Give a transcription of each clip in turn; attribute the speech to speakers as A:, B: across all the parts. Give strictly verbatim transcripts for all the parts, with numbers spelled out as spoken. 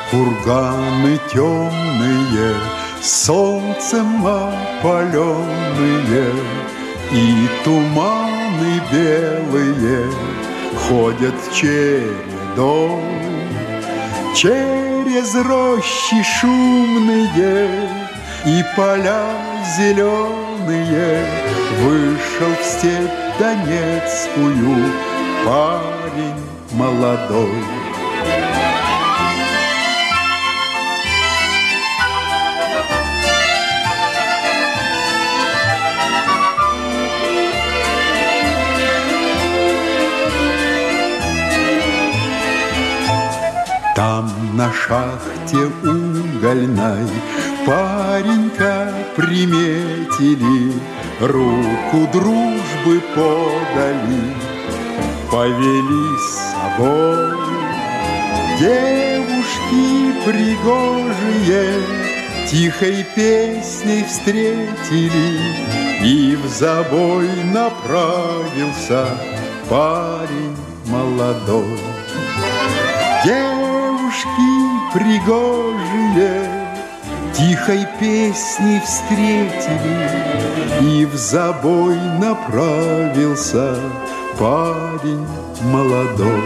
A: Курганы темные, солнцем опаленные, и туманы белые ходят чередой. Через рощи шумные и поля зеленые вышел в степь донецкую парень молодой. Там на шахте угольной паренька приметили, руку дружбы подали, повели с собой. Девушки пригожие тихой песней встретили, и в забой направился парень молодой. Девушки пригожие тихой песней встретили, и в забой направился парень молодой.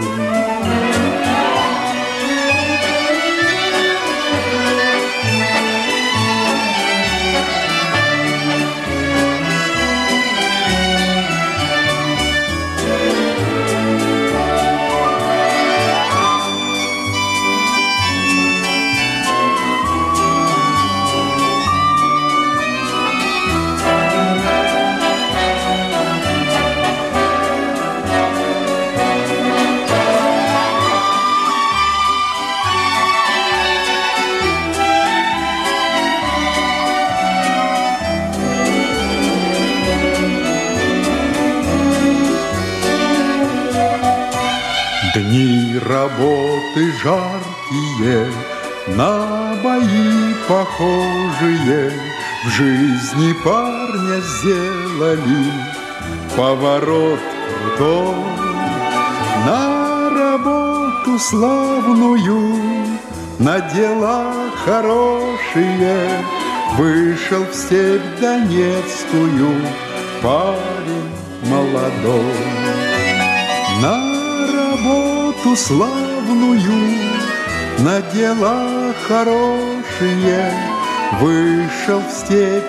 A: Дни работы жаркие, на бои похожие, в жизни парня сделали поворот крутой. На работу славную, на дела хорошие вышел в степь донецкую парень молодой. На работу славную, на дела хорошие вышел в степь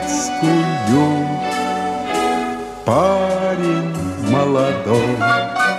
A: донецкую парень молодой.